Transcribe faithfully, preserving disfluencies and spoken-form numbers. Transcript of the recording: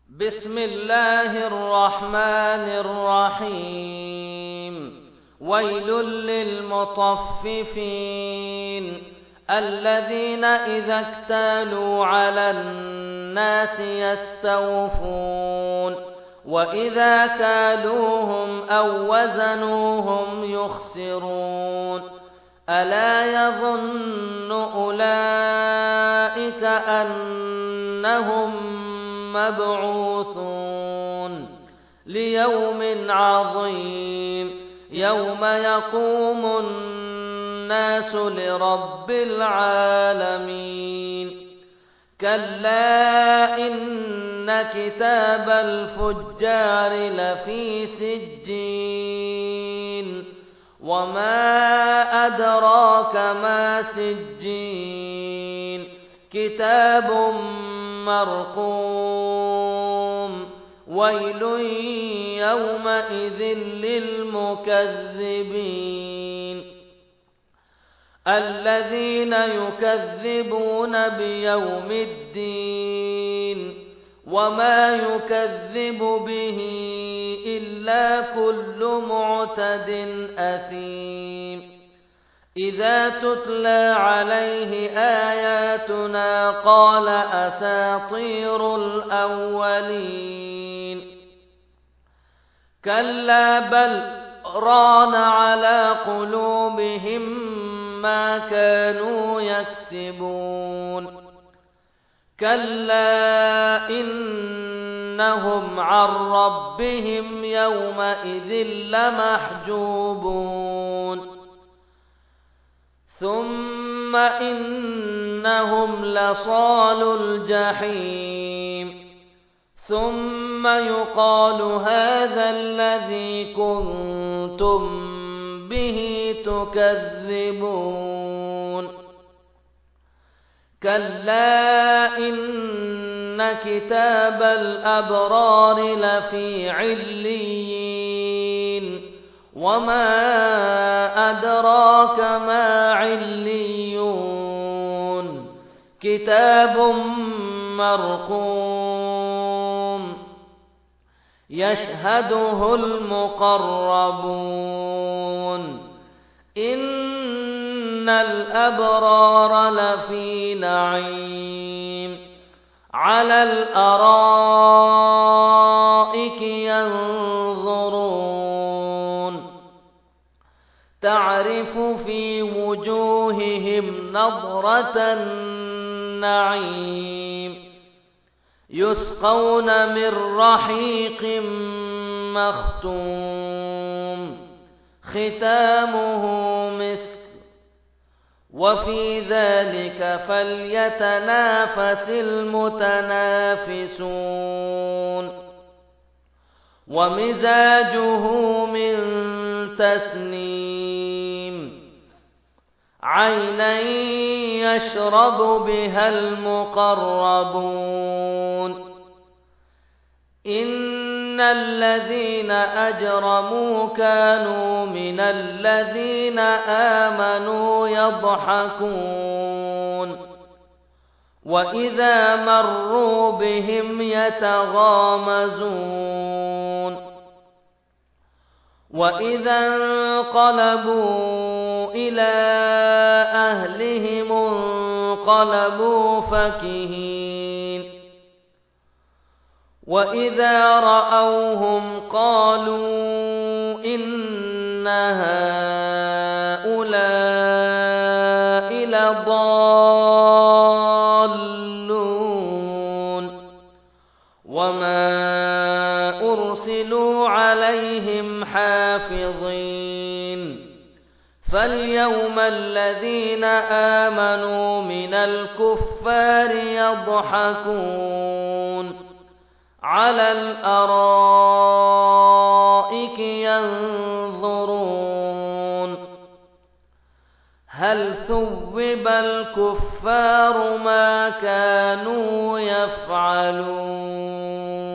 بسم الله الرحمن الرحيم. ويل للمطففين الذين إذا اكتالوا على الناس يستوفون وإذا كالوهم أو وزنوهم يخسرون. ألا يظن أولئك أنهم مبعوثون ليوم عظيم يوم يقوم الناس لرب العالمين. كلا إن كتاب الفجار لفي سجين وما أدراك ما سجين كتاب مرقوم. ويل يومئذ للمكذبين الذين يكذبون بيوم الدين وما يكذب به إلا كل معتد أثيم. إذا تتلى عليه آياتنا قال أساطير الأولين. كلا بل ران على قلوبهم ما كانوا يكسبون. كلا إنهم عن ربهم يومئذ لمحجوبون. ثم إنهم لصالو الجحيم ثم يقال هذا الذي كنتم به تكذبون. كلا إن كتاب الأبرار لفي عليين وما أدراك ما عليون كتاب مرقوم يشهده المقربون. إن الأبرار لفي نعيم على الأرائك ينظرون تعرف في وجوههم نضرة النعيم يسقون من رحيق مختوم ختامه مسك وفي ذلك فليتنافس المتنافسون. ومزاجه من تسنيم عينا يشرب بها المقربون. إن الذين أجرموا كانوا من الذين آمنوا يضحكون وإذا مروا بهم يتغامزون وإذا انقلبوا إلى أهلهم انقلبوا فكهين وإذا رأوهم قالوا إن هؤلاء لضالون وما أرسلوا عليهم حافظين. فاليوم الذين آمنوا من الكفار يضحكون على الأرائك ينظرون هل ثوب الكفار ما كانوا يفعلون.